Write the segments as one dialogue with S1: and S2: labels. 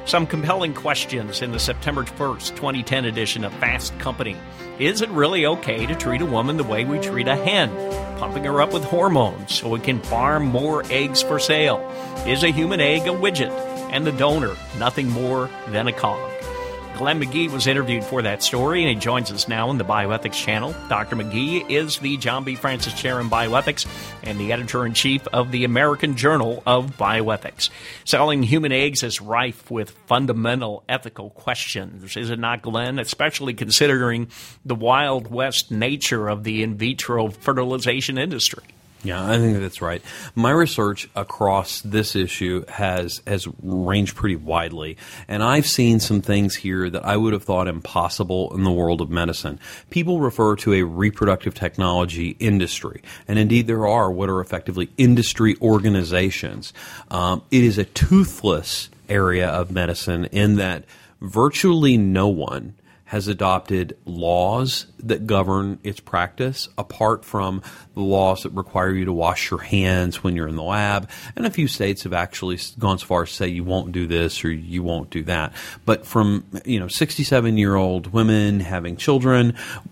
S1: Some compelling questions in the September 1st, 2010 edition of Fast Company. Is it really okay to treat a woman the way we treat a hen, pumping her up with hormones so it can farm more eggs for sale? Is a human egg a widget and the donor nothing more than a cog? Glenn McGee was interviewed for that story, and he joins us now in the Bioethics channel. Dr. McGee is the John B. Francis Chair in Bioethics and the editor-in-chief of the American Journal of Bioethics. Selling human eggs is rife with fundamental ethical questions, is it not, Glenn? Especially considering the Wild West nature of the in vitro fertilization industry.
S2: Yeah, I think that's right. My research across this issue has ranged pretty widely, and I've seen some things here that I would have thought impossible in the world of medicine. People refer to a reproductive technology industry, and indeed there are what are effectively industry organizations. It is a toothless area of medicine in that virtually no one has adopted laws that govern its practice, apart from the laws that require you to wash your hands when you're in the lab. And a few states have actually gone so far as to say you won't do this or you won't do that. But from 67-year-old women having children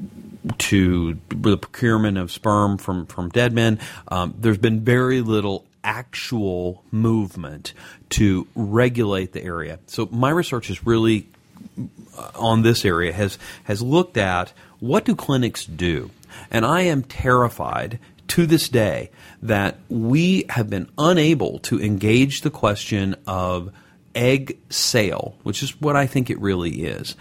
S2: to the procurement of sperm from dead men, there's been very little actual movement to regulate the area. So my research is really on this area has looked at what do clinics do. And I am terrified to this day that we have been unable to engage the question of egg sale, which is what I think it really is,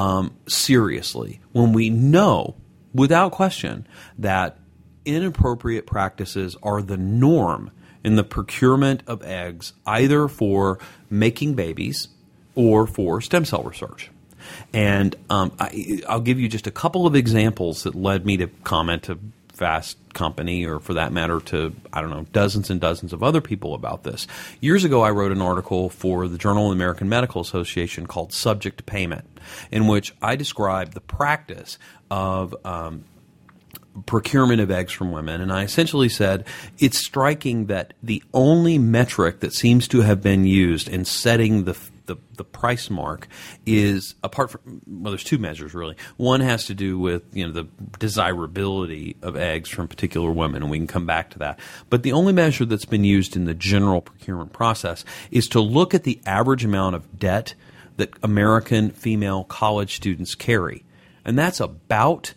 S2: seriously, when we know without question that inappropriate practices are the norm in the procurement of eggs, either for making babies or for stem cell research. And I'll give you just a couple of examples that led me to comment to Fast Company, or for that matter to, dozens and dozens of other people about this. Years ago, I wrote an article for the Journal of the American Medical Association called Subject to Payment, in which I described the practice of procurement of eggs from women. And I essentially said it's striking that the only metric that seems to have been used in setting the price mark is, apart from, there's two measures really. One has to do with the desirability of eggs from particular women, and we can come back to that. But the only measure that's been used in the general procurement process is to look at the average amount of debt that American female college students carry, and that's about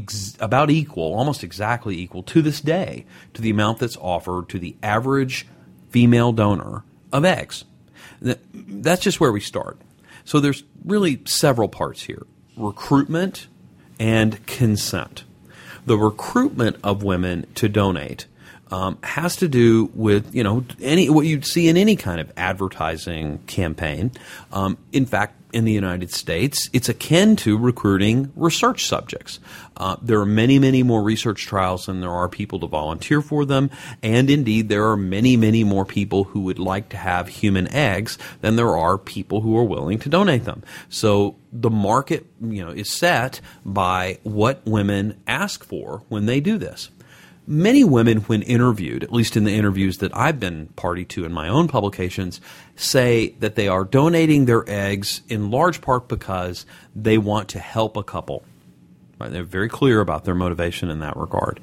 S2: equal, almost exactly equal to this day, to the amount that's offered to the average female donor of eggs. That's just where we start. So there's really several parts here: recruitment and consent. The recruitment of women to donate has to do with what you'd see in any kind of advertising campaign. In fact, in the United States, it's akin to recruiting research subjects. There are many, many more research trials than there are people to volunteer for them, and indeed there are many, many more people who would like to have human eggs than there are people who are willing to donate them. So the market, is set by what women ask for when they do this. Many women, when interviewed, at least in the interviews that I've been party to in my own publications, say that they are donating their eggs in large part because they want to help a couple. Right? They're very clear about their motivation in that regard.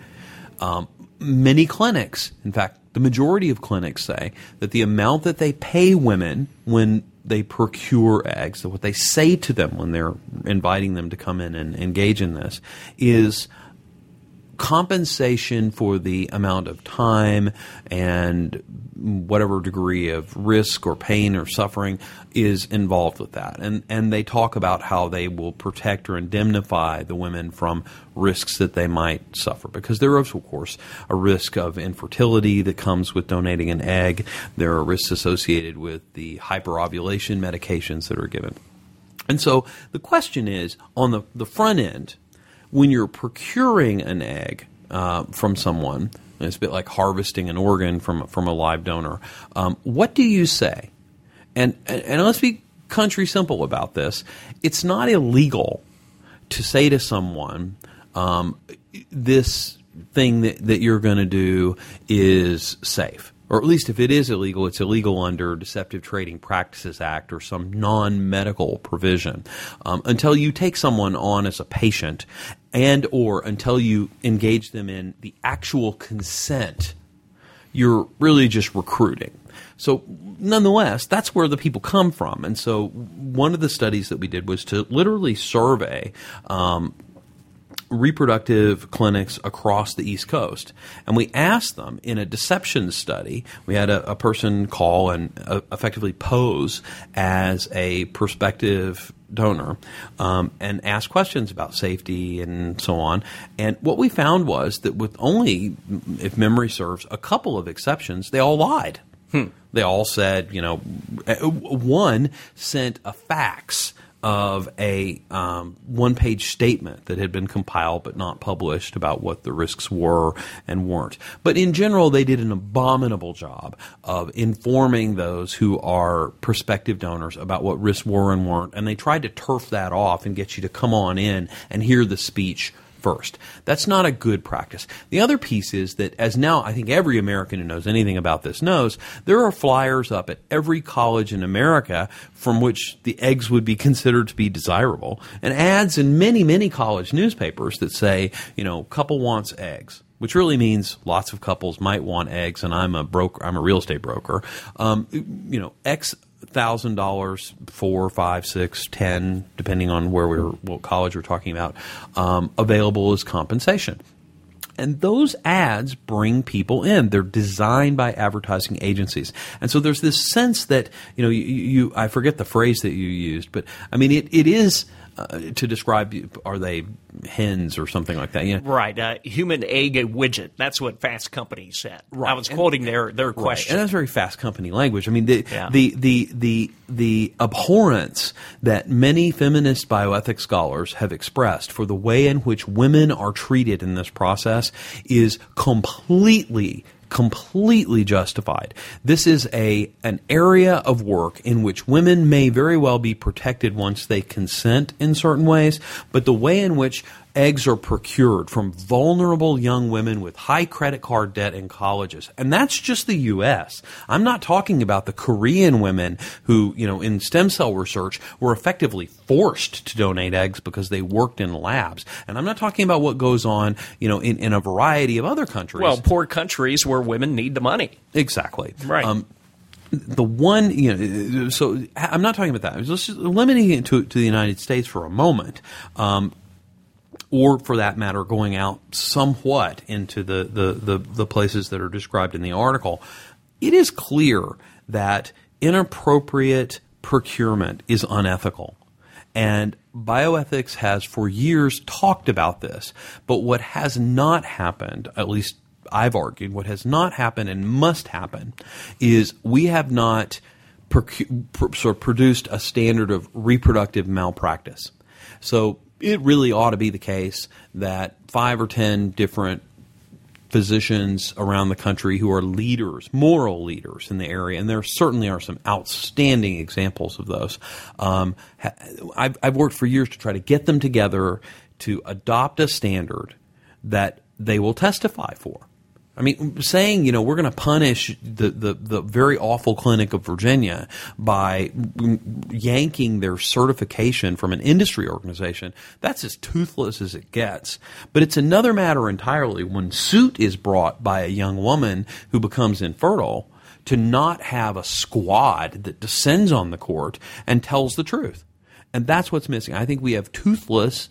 S2: Many clinics, in fact, the majority of clinics say that the amount that they pay women when they procure eggs, so what they say to them when they're inviting them to come in and engage in this, is compensation for the amount of time and whatever degree of risk or pain or suffering is involved with that. And they talk about how they will protect or indemnify the women from risks that they might suffer. Because there is, of course, a risk of infertility that comes with donating an egg. There are risks associated with the hyperovulation medications that are given. And so the question is, on the front end, when you're procuring an egg from someone, and it's a bit like harvesting an organ from a live donor, what do you say? And let's be country simple about this. It's not illegal to say to someone, this thing that you're going to do is safe. or at least if it is illegal, it's illegal under Deceptive Trading Practices Act or some non-medical provision. Until you take someone on as a patient and or until you engage them in the actual consent, you're really just recruiting. So nonetheless, that's where the people come from. And so one of the studies that we did was to literally survey reproductive clinics across the East Coast. And we asked them in a deception study, we had a person call and effectively pose as a prospective donor and ask questions about safety and so on. And what we found was that with only, if memory serves, a couple of exceptions, they all lied. They all said, one sent a fax of a one-page statement that had been compiled but not published about what the risks were and weren't. But in general, they did an abominable job of informing those who are prospective donors about what risks were and weren't, and they tried to turf that off and get you to come on in and hear the speech first. That's not a good practice. The other piece is that, as now I think every American who knows anything about this knows, there are flyers up at every college in America from which the eggs would be considered to be desirable, and ads in many, many college newspapers that say, couple wants eggs, which really means lots of couples might want eggs, and I'm a real estate broker. X $1,000, $4, $5, $6, $10, depending on what college we're talking about, available as compensation. And those ads bring people in. They're designed by advertising agencies. And so there's this sense that, I forget the phrase that you used, but I mean, it is to describe, are they hens or something like that? Yeah.
S1: Right. Human egg widget. That's what Fast Company said. Right. I was quoting their question.
S2: Right. And that's very Fast Company language. I mean, the abhorrence that many feminist bioethics scholars have expressed for the way in which women are treated in this process is completely justified. This is an area of work in which women may very well be protected once they consent in certain ways, but the way in which eggs are procured from vulnerable young women with high credit card debt in colleges. And that's just the U.S. I'm not talking about the Korean women who, in stem cell research were effectively forced to donate eggs because they worked in labs. And I'm not talking about what goes on, in a variety of other countries.
S1: Well, poor countries where women need the money.
S2: Exactly.
S1: Right.
S2: The one, so I'm not talking about that. Let's just limiting it to the United States for a moment. Or for that matter, going out somewhat into the places that are described in the article, it is clear that inappropriate procurement is unethical. And bioethics has for years talked about this. But what has not happened, at least I've argued, what has not happened and must happen is we have not produced a standard of reproductive malpractice. So it really ought to be the case that 5 or 10 different physicians around the country who are leaders, moral leaders in the area, and there certainly are some outstanding examples of those. I've worked for years to try to get them together to adopt a standard that they will testify for. I mean, saying, we're going to punish the very awful clinic of Virginia by yanking their certification from an industry organization, that's as toothless as it gets. But it's another matter entirely when suit is brought by a young woman who becomes infertile to not have a squad that descends on the court and tells the truth. And that's what's missing. I think we have toothless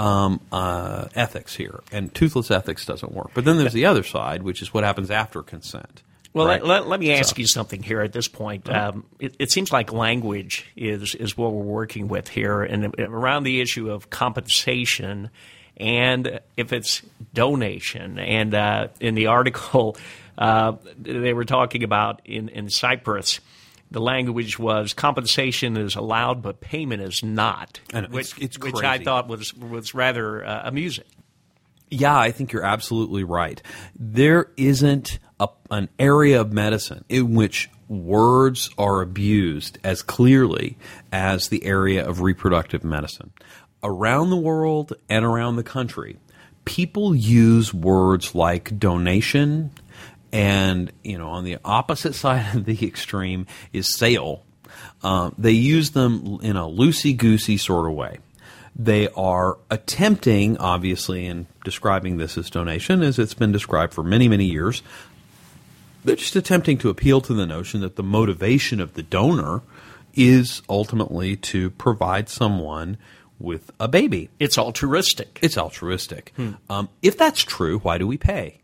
S2: ethics here, and toothless ethics doesn't work. But then there's the other side, which is what happens after consent.
S1: Well,
S2: right?
S1: let me ask you something here at this point. It seems like language is what we're working with here, and around the issue of compensation and if it's donation. And in the article, they were talking about in Cyprus, the language was compensation is allowed, but payment is not,
S2: it's crazy.
S1: Which I thought was rather amusing.
S2: Yeah, I think you're absolutely right. There isn't an area of medicine in which words are abused as clearly as the area of reproductive medicine. Around the world and around the country, people use words like donation And, on the opposite side of the extreme is sale. They use them in a loosey-goosey sort of way. They are attempting, obviously, in describing this as donation, as it's been described for many, many years, they're just attempting to appeal to the notion that the motivation of the donor is ultimately to provide someone with a baby.
S1: It's altruistic.
S2: It's altruistic. If that's true, why do we pay?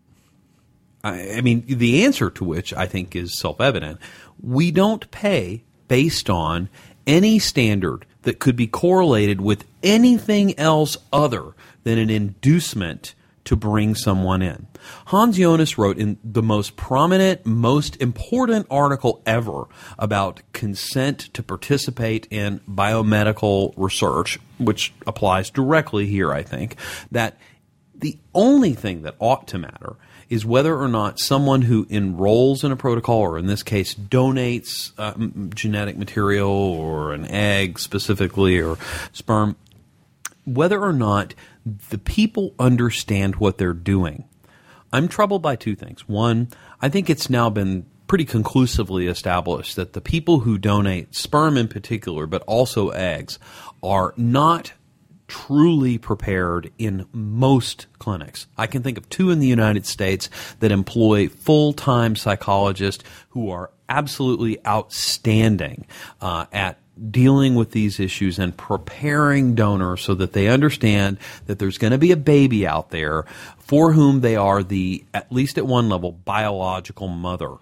S2: I mean, the answer to which I think is self-evident. We don't pay based on any standard that could be correlated with anything else other than an inducement to bring someone in. Hans Jonas wrote in the most prominent, most important article ever about consent to participate in biomedical research, which applies directly here, I think, that the only thing that ought to matter is whether or not someone who enrolls in a protocol, or in this case donates genetic material or an egg specifically or sperm, whether or not the people understand what they're doing. I'm troubled by two things. One, I think it's now been pretty conclusively established that the people who donate sperm in particular, but also eggs, are not truly prepared in most clinics. I can think of two in the United States that employ full-time psychologists who are absolutely outstanding at dealing with these issues and preparing donors so that they understand that there's going to be a baby out there for whom they are the, at least at one level, biological mother.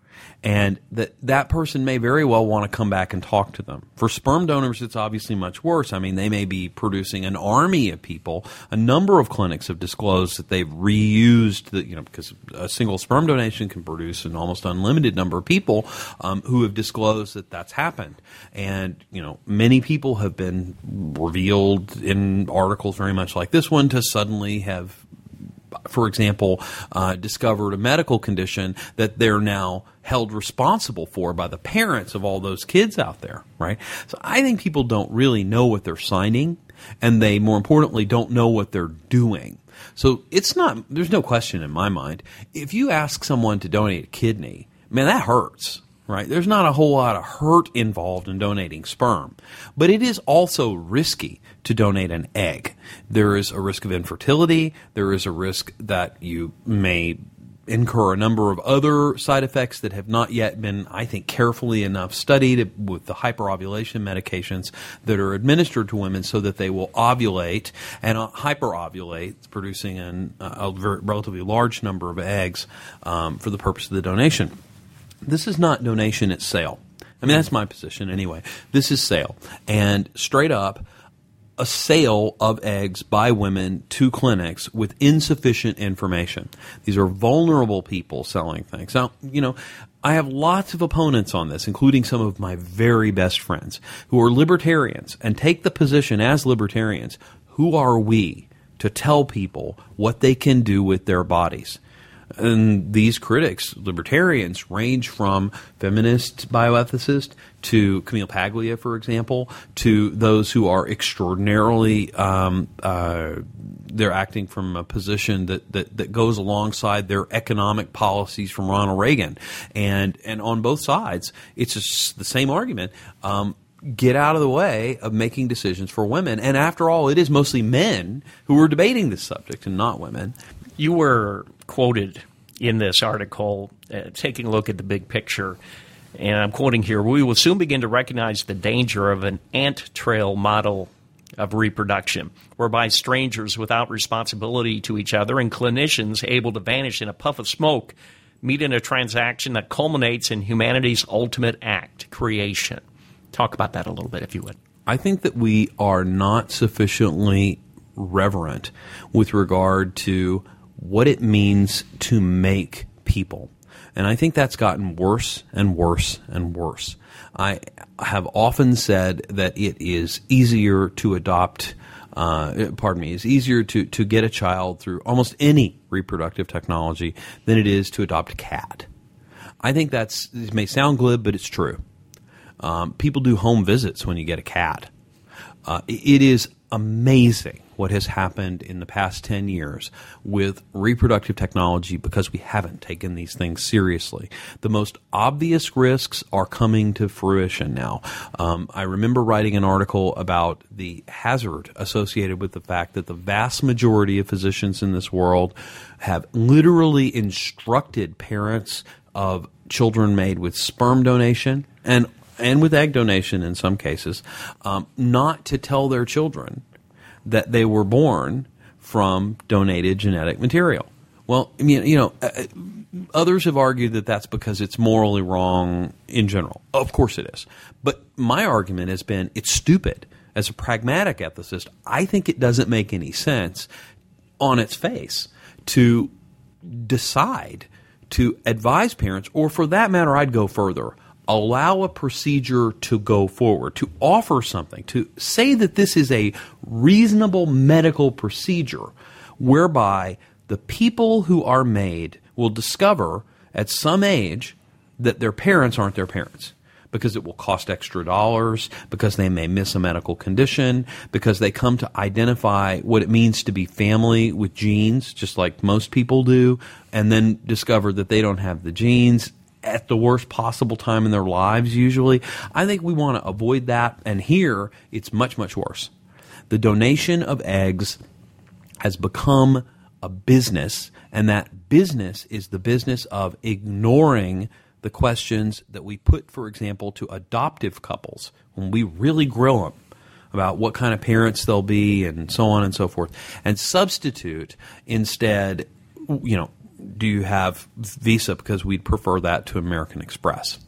S2: And that person may very well want to come back and talk to them. For sperm donors, it's obviously much worse. I mean, they may be producing an army of people. A number of clinics have disclosed that they've reused, because a single sperm donation can produce an almost unlimited number of people who have disclosed that that's happened. And, many people have been revealed in articles very much like this one to suddenly have, for example, discovered a medical condition that they're now held responsible for by the parents of all those kids out there, right? So I think people don't really know what they're signing, and they, more importantly, don't know what they're doing. So there's no question in my mind, if you ask someone to donate a kidney, man, that hurts. Right? There's not a whole lot of hurt involved in donating sperm, but it is also risky to donate an egg. There is a risk of infertility. There is a risk that you may incur a number of other side effects that have not yet been, I think, carefully enough studied with the hyperovulation medications that are administered to women so that they will ovulate and hyperovulate, producing a relatively large number of eggs for the purpose of the donation. This is not donation, it's sale. I mean, that's my position anyway. This is sale. And straight up, a sale of eggs by women to clinics with insufficient information. These are vulnerable people selling things. Now, I have lots of opponents on this, including some of my very best friends who are libertarians and take the position as libertarians. Who are we to tell people what they can do with their bodies? And these critics, libertarians, range from feminist bioethicists to Camille Paglia, for example, to those who are extraordinarily they're acting from a position that goes alongside their economic policies from Ronald Reagan. And on both sides, it's just the same argument. Get out of the way of making decisions for women. And after all, it is mostly men who are debating this subject and not women.
S1: You were quoted in this article taking a look at the big picture, and I'm quoting here, "We will soon begin to recognize the danger of an ant trail model of reproduction, whereby strangers without responsibility to each other and clinicians able to vanish in a puff of smoke meet in a transaction that culminates in humanity's ultimate act, creation." Talk about that a little bit, if you would.
S2: I think that we are not sufficiently reverent with regard to what it means to make people. And I think that's gotten worse and worse and worse. I have often said that it is easier to adopt, it's easier to get a child through almost any reproductive technology than it is to adopt a cat. I think it may sound glib, but it's true. People do home visits when you get a cat. It is amazing what has happened in the past 10 years with reproductive technology because we haven't taken these things seriously. The most obvious risks are coming to fruition now. I remember writing an article about the hazard associated with the fact that the vast majority of physicians in this world have literally instructed parents of children made with sperm donation and with egg donation in some cases, not to tell their children that they were born from donated genetic material. Well, I mean, others have argued that that's because it's morally wrong in general. Of course it is. But my argument has been it's stupid. As a pragmatic ethicist, I think it doesn't make any sense on its face to decide to advise parents, or for that matter, I'd go further, allow a procedure to go forward, to offer something, to say that this is a reasonable medical procedure whereby the people who are made will discover at some age that their parents aren't their parents because it will cost extra dollars, because they may miss a medical condition, because they come to identify what it means to be family with genes, just like most people do, and then discover that they don't have the genes at the worst possible time in their lives usually. I think we want to avoid that, and here it's much, much worse. The donation of eggs has become a business, and that business is the business of ignoring the questions that we put, for example, to adoptive couples when we really grill them about what kind of parents they'll be and so on and so forth, and substitute instead, do you have Visa because we'd prefer that to American Express.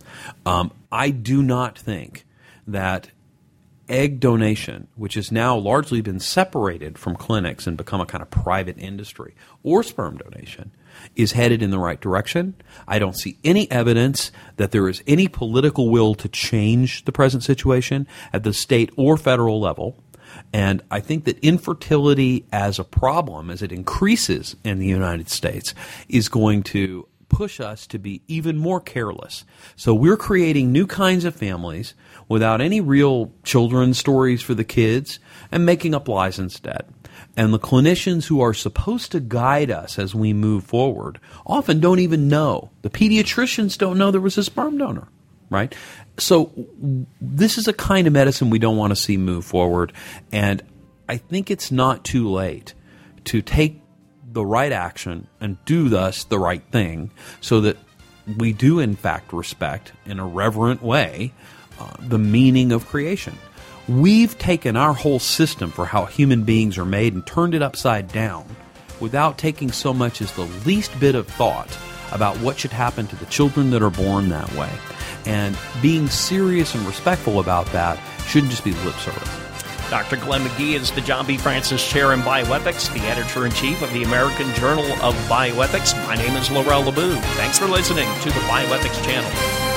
S2: I do not think that egg donation, which has now largely been separated from clinics and become a kind of private industry, or sperm donation, is headed in the right direction. I don't see any evidence that there is any political will to change the present situation at the state or federal level. And I think that infertility as a problem, as it increases in the United States, is going to push us to be even more careless. So we're creating new kinds of families without any real children's stories for the kids and making up lies instead. And the clinicians who are supposed to guide us as we move forward often don't even know. The pediatricians don't know there was a sperm donor, right? So this is a kind of medicine we don't want to see move forward. And I think it's not too late to take the right action and do thus the right thing so that we do in fact respect in a reverent way the meaning of creation. We've taken our whole system for how human beings are made and turned it upside down without taking so much as the least bit of thought about what should happen to the children that are born that way. And being serious and respectful about that shouldn't just be lip service.
S1: Dr. Glenn Magee is the John B. Francis Chair in Bioethics, the Editor-in-Chief of the American Journal of Bioethics. My name is Laurel LeBoon. Thanks for listening to the Bioethics Channel.